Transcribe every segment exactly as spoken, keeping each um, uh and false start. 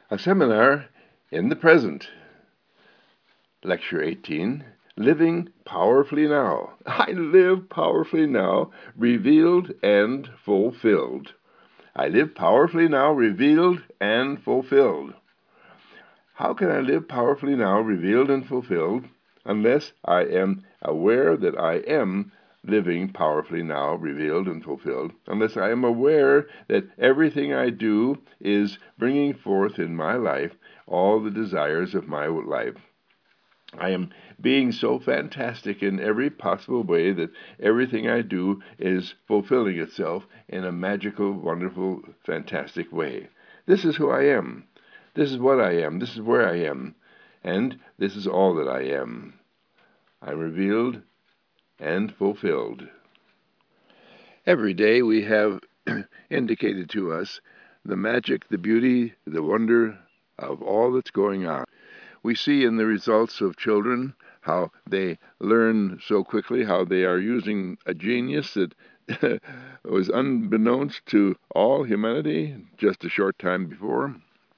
A seminar in the present. Lecture eighteen, Living Powerfully Now. I live powerfully now, revealed and fulfilled. I live powerfully now, revealed and fulfilled. How can I live powerfully now, revealed and fulfilled, unless I am aware that I am living powerfully now, revealed and fulfilled, unless I am aware that everything I do is bringing forth in my life all the desires of my life? I am being so fantastic in every possible way that everything I do is fulfilling itself in a magical, wonderful, fantastic way. This is who I am. This is what I am. This is where I am. And this is all that I am. I'm revealed and fulfilled. Every day we have indicated to us the magic, the beauty, the wonder of all that's going on. We see in the results of children how they learn so quickly, how they are using a genius that was unbeknownst to all humanity just a short time before.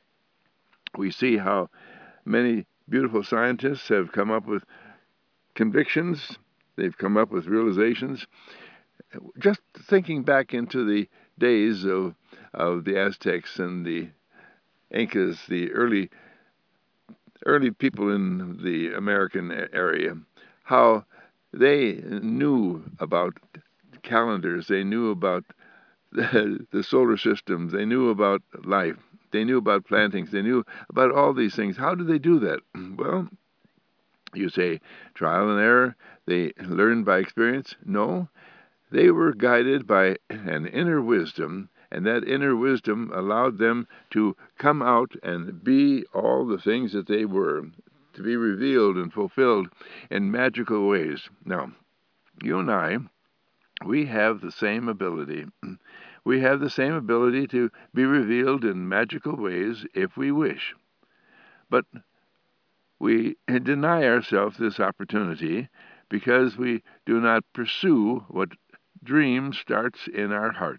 We see how many beautiful scientists have come up with convictions, they've come up with realizations. Just thinking back into the days of, of the Aztecs and the Incas, the early early people in the American area, how they knew about calendars, they knew about the, the solar system, they knew about life, they knew about plantings, they knew about all these things. How did they do that? Well, you say trial and error, they learned by experience? No, they were guided by an inner wisdom, and that inner wisdom allowed them to come out and be all the things that they were, to be revealed and fulfilled in magical ways. Now, you and I, we have the same ability. We have the same ability to be revealed in magical ways if we wish. But we deny ourselves this opportunity because we do not pursue what dream starts in our heart.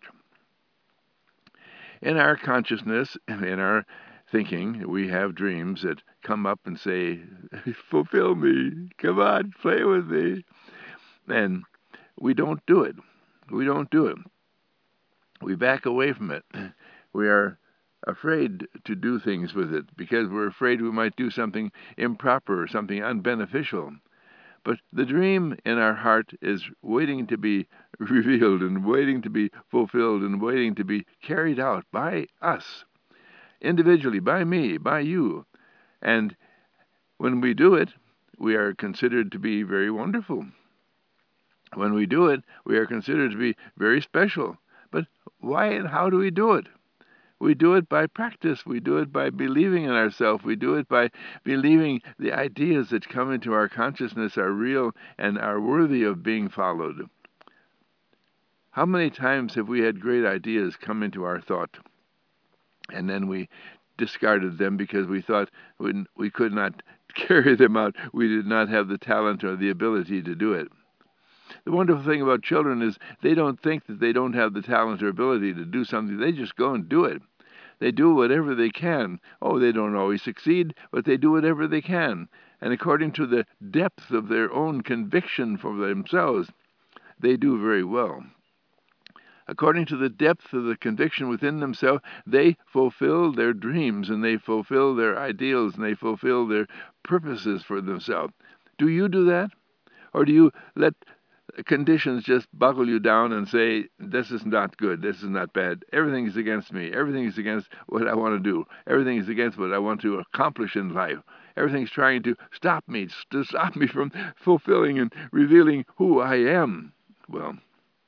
In our consciousness, in our thinking, we have dreams that come up and say, fulfill me, come on, play with me. And we don't do it. We don't do it. We back away from it. We are afraid to do things with it because we're afraid we might do something improper or something unbeneficial. But the dream in our heart is waiting to be revealed and waiting to be fulfilled and waiting to be carried out by us, individually, by me, by you. And when we do it, we are considered to be very wonderful. When we do it, we are considered to be very special. But why and how do we do it? We do it by practice. We do it by believing in ourselves. We do it by believing the ideas that come into our consciousness are real and are worthy of being followed. How many times have we had great ideas come into our thought, and then we discarded them because we thought we, we could not carry them out. We did not have the talent or the ability to do it. The wonderful thing about children is they don't think that they don't have the talent or ability to do something. They just go and do it. They do whatever they can. Oh, they don't always succeed, but they do whatever they can. And according to the depth of their own conviction for themselves, they do very well. According to the depth of the conviction within themselves, they fulfill their dreams and they fulfill their ideals and they fulfill their purposes for themselves. Do you do that? Or do you let conditions just buckle you down and say, this is not good, this is not bad, everything is against me, everything is against what I want to do, everything is against what I want to accomplish in life, everything's trying to stop me, to stop me from fulfilling and revealing who I am? Well,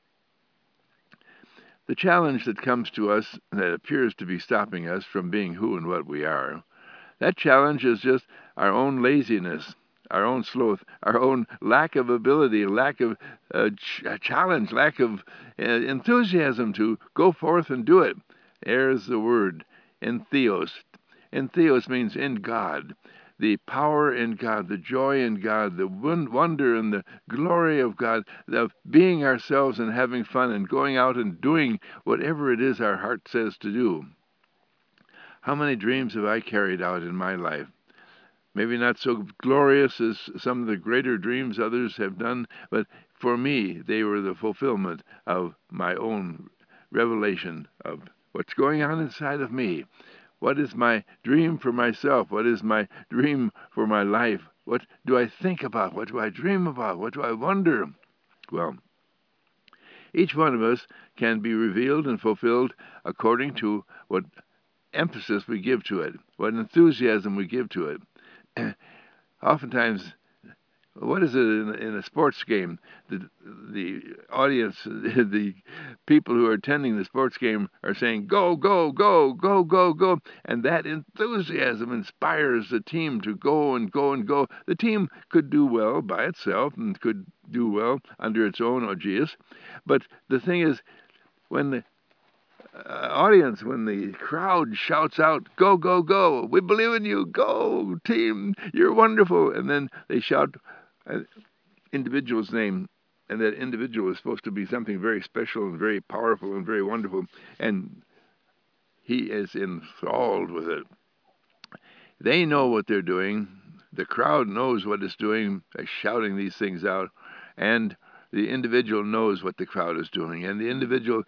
the challenge that comes to us that appears to be stopping us from being who and what we are, that challenge is just our own laziness, our own sloth, our own lack of ability, lack of uh, ch- challenge, lack of uh, enthusiasm to go forth and do it. There's the word, entheos. Entheos means in God. The power in God, the joy in God, the wonder and the glory of God, of being ourselves and having fun and going out and doing whatever it is our heart says to do. How many dreams have I carried out in my life? Maybe not so glorious as some of the greater dreams others have done, but for me, they were the fulfillment of my own revelation of what's going on inside of me. What is my dream for myself? What is my dream for my life? What do I think about? What do I dream about? What do I wonder? Well, each one of us can be revealed and fulfilled according to what emphasis we give to it, what enthusiasm we give to it. Oftentimes, what is it in, in a sports game? The, the audience, the people who are attending the sports game are saying, go, go, go, go, go, go. And that enthusiasm inspires the team to go and go and go. The team could do well by itself and could do well under its own aegis. But the thing is, when the uh, audience, when the crowd shouts out, go, go, go, we believe in you, go, team, you're wonderful. And then they shout an individual's name, and that individual is supposed to be something very special and very powerful and very wonderful, and he is enthralled with it. They know what they're doing. The crowd knows what it's doing by shouting these things out, and the individual knows what the crowd is doing, and the individual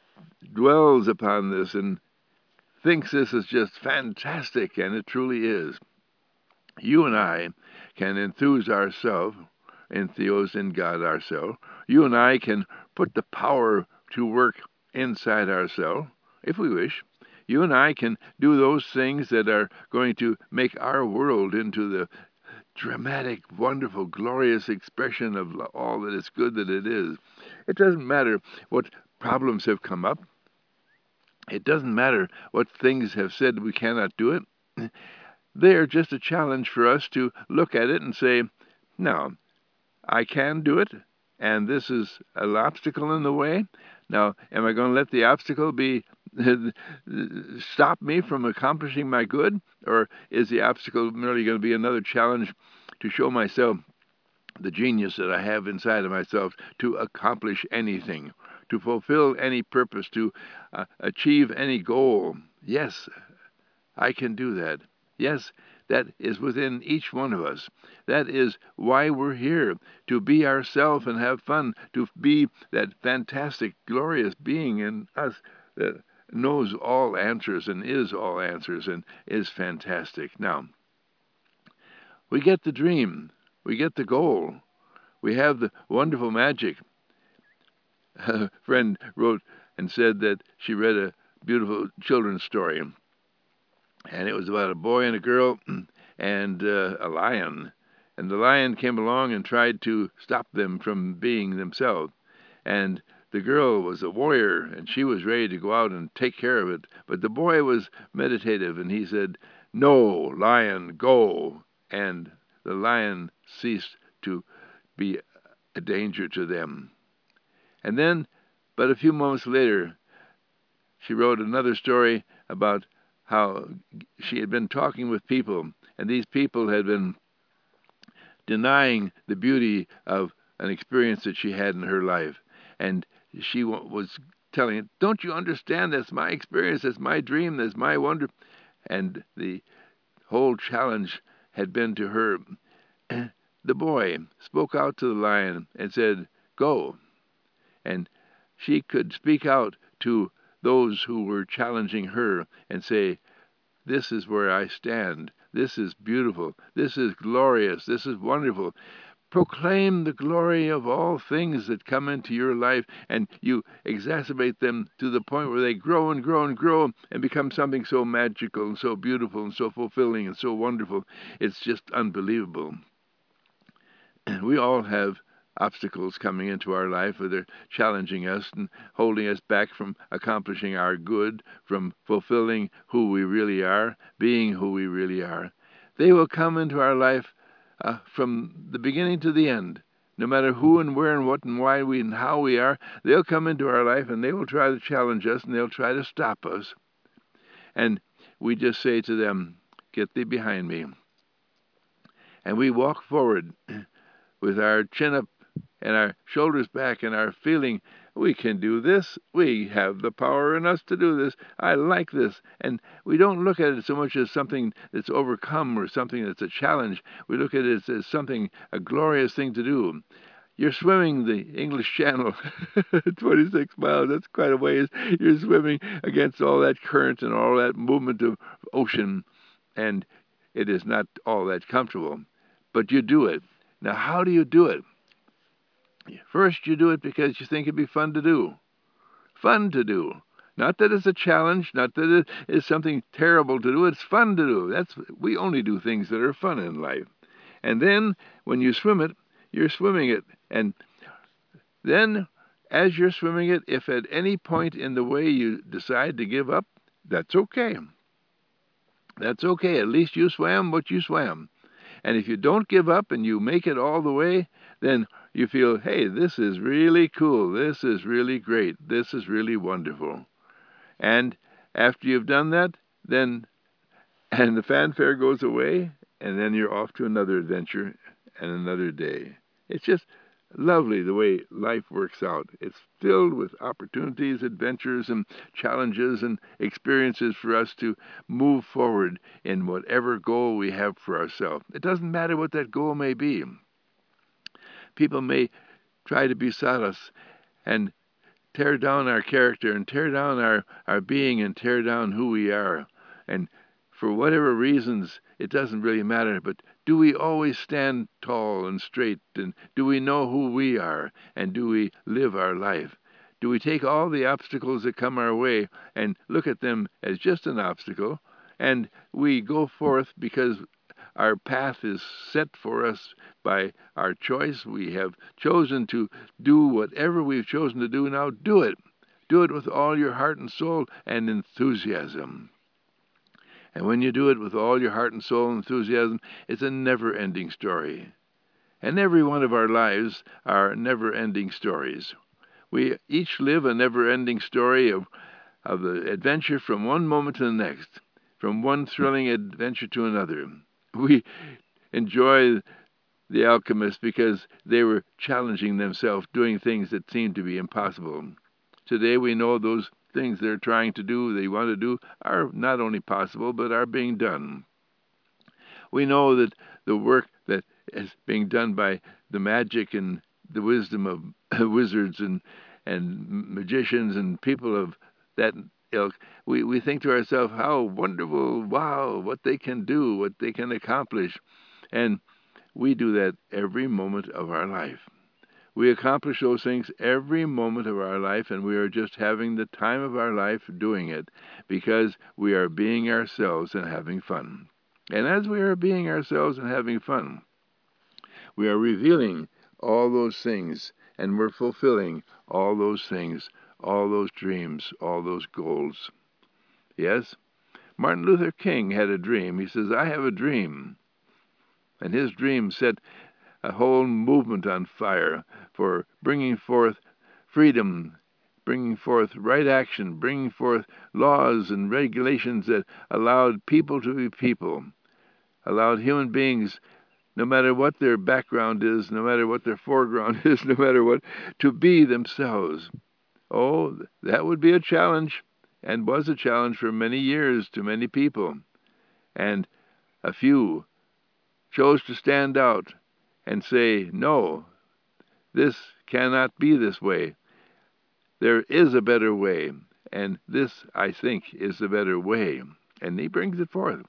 dwells upon this and thinks this is just fantastic, and it truly is. You and I can enthuse ourselves, entheos in God ourselves. You and I can put the power to work inside ourselves, if we wish. You and I can do those things that are going to make our world into the dramatic, wonderful, glorious expression of all that is good that it is. It doesn't matter what problems have come up. It doesn't matter what things have said we cannot do it. They are just a challenge for us to look at it and say, no, I can do it, and this is an obstacle in the way. Now, am I going to let the obstacle be stop me from accomplishing my good, or is the obstacle merely going to be another challenge to show myself the genius that I have inside of myself to accomplish anything, to fulfill any purpose, to uh, achieve any goal? Yes, I can do that. Yes, that is within each one of us. That is why we're here, to be ourselves and have fun, to be that fantastic, glorious being in us that knows all answers and is all answers and is fantastic. Now, we get the dream. We get the goal. We have the wonderful magic. A friend wrote and said that she read a beautiful children's story, and it was about a boy and a girl and uh, a lion. And the lion came along and tried to stop them from being themselves. And the girl was a warrior, and she was ready to go out and take care of it. But the boy was meditative, and he said, no, lion, go. And the lion ceased to be a danger to them. And then, but a few moments later, she wrote another story about how she had been talking with people, and these people had been denying the beauty of an experience that she had in her life. And she was telling it, don't you understand? That's my experience. That's my dream. That's my wonder. And the whole challenge had been to her. The boy spoke out to the lion and said, go. And she could speak out to those who were challenging her and say, this is where I stand. This is beautiful. This is glorious. This is wonderful. Proclaim the glory of all things that come into your life, and you exacerbate them to the point where they grow and grow and grow and become something so magical and so beautiful and so fulfilling and so wonderful. It's just unbelievable. We all have obstacles coming into our life where they're challenging us and holding us back from accomplishing our good, from fulfilling who we really are, being who we really are. They will come into our life uh, from the beginning to the end. No matter who and where and what and why we and how we are, they'll come into our life and they will try to challenge us and they'll try to stop us. And we just say to them, get thee behind me. And we walk forward with our chin up and our shoulders back and our feeling, we can do this. We have the power in us to do this. I like this. And we don't look at it so much as something that's overcome or something that's a challenge. We look at it as, as something, a glorious thing to do. You're swimming the English Channel, twenty-six miles, that's quite a ways. You're swimming against all that current and all that movement of ocean, and it is not all that comfortable, but you do it. Now, how do you do it? First, you do it because you think it'd be fun to do. Fun to do. Not that it's a challenge, not that it is something terrible to do, it's fun to do. That's we only do things that are fun in life. And then, when you swim it, you're swimming it. And then, as you're swimming it, if at any point in the way you decide to give up, that's okay. That's okay. At least you swam what you swam. And if you don't give up and you make it all the way, then you feel, hey, this is really cool. This is really great. This is really wonderful. And after you've done that, then, and the fanfare goes away, and then you're off to another adventure and another day. It's just lovely the way life works out. It's filled with opportunities, adventures, and challenges and experiences for us to move forward in whatever goal we have for ourselves. It doesn't matter what that goal may be. People may try to beset us and tear down our character and tear down our, our being and tear down who we are. And for whatever reasons, it doesn't really matter, but do we always stand tall and straight? And do we know who we are? And do we live our life? Do we take all the obstacles that come our way and look at them as just an obstacle? And we go forth because our path is set for us by our choice. We have chosen to do whatever we've chosen to do. Now do it. Do it with all your heart and soul and enthusiasm. And when you do it with all your heart and soul and enthusiasm, it's a never-ending story. And every one of our lives are never-ending stories. We each live a never-ending story of, of the adventure from one moment to the next, from one thrilling adventure to another. We enjoy the alchemists because they were challenging themselves, doing things that seemed to be impossible. Today we know those things they're trying to do, they want to do, are not only possible, but are being done. We know that the work that is being done by the magic and the wisdom of wizards and, and magicians and people of that ilk, we, we think to ourselves, how wonderful, wow, what they can do, what they can accomplish. And we do that every moment of our life. We accomplish those things every moment of our life, and we are just having the time of our life doing it because we are being ourselves and having fun. And as we are being ourselves and having fun, we are revealing all those things, and we're fulfilling all those things, all those dreams, all those goals. Yes, Martin Luther King had a dream. He says, I have a dream. And his dream set a whole movement on fire for bringing forth freedom, bringing forth right action, bringing forth laws and regulations that allowed people to be people, allowed human beings, no matter what their background is, no matter what their foreground is, no matter what, to be themselves. Oh, that would be a challenge, and was a challenge for many years to many people. And a few chose to stand out and say, no, this cannot be this way. There is a better way, and this, I think, is the better way. And he brings it forth.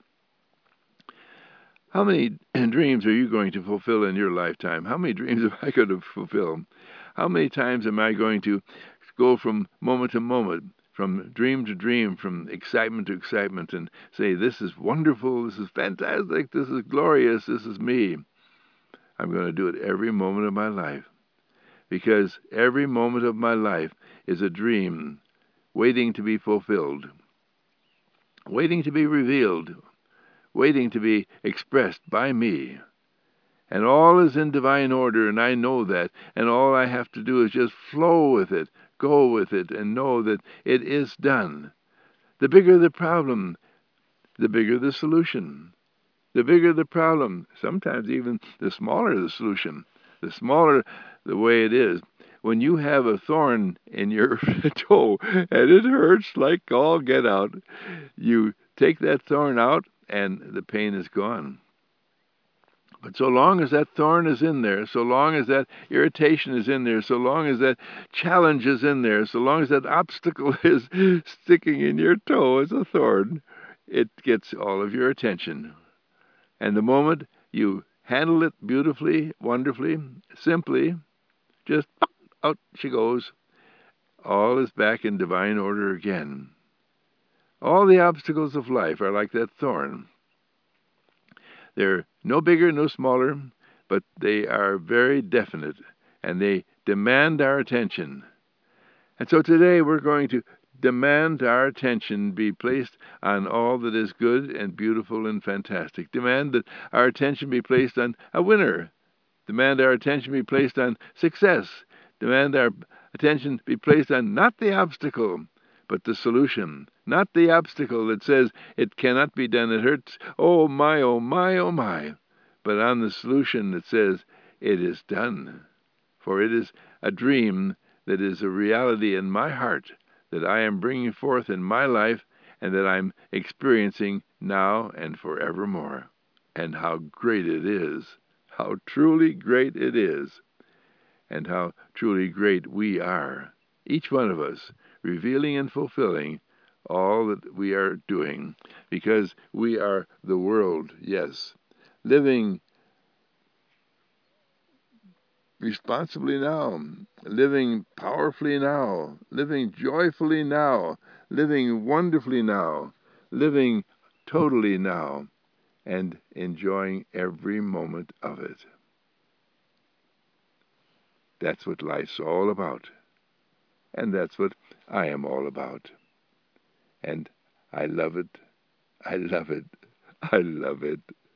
How many dreams are you going to fulfill in your lifetime? How many dreams am I going to fulfill? How many times am I going to go from moment to moment, from dream to dream, from excitement to excitement, and say, this is wonderful, this is fantastic, this is glorious, this is me? I'm going to do it every moment of my life, because every moment of my life is a dream waiting to be fulfilled, waiting to be revealed, waiting to be expressed by me. And all is in divine order, and I know that, and all I have to do is just flow with it, go with it, and know that it is done. The bigger the problem, the bigger the solution. The bigger the problem, sometimes even the smaller the solution. The smaller the way it is. When you have a thorn in your toe and it hurts like all get out, you take that thorn out and the pain is gone. But so long as that thorn is in there, so long as that irritation is in there, so long as that challenge is in there, so long as that obstacle is sticking in your toe as a thorn, it gets all of your attention. And the moment you handle it beautifully, wonderfully, simply, just out she goes, all is back in divine order again. All the obstacles of life are like that thorn. They're no bigger, no smaller, but they are very definite, and they demand our attention. And so today we're going to demand our attention be placed on all that is good and beautiful and fantastic. Demand that our attention be placed on a winner. Demand our attention be placed on success. Demand our attention be placed on not the obstacle, but the solution. Not the obstacle that says it cannot be done, it hurts, oh my, oh my, oh my, but on the solution that says it is done. For it is a dream that is a reality in my heart that I am bringing forth in my life and that I'm experiencing now and forevermore. And how great it is, how truly great it is, and how truly great we are, each one of us, revealing and fulfilling all that we are doing, because we are the world, yes, living responsibly now, living powerfully now, living joyfully now, living wonderfully now, living totally now, and enjoying every moment of it. That's what life's all about, and that's what I am all about. And I love it, I love it, I love it.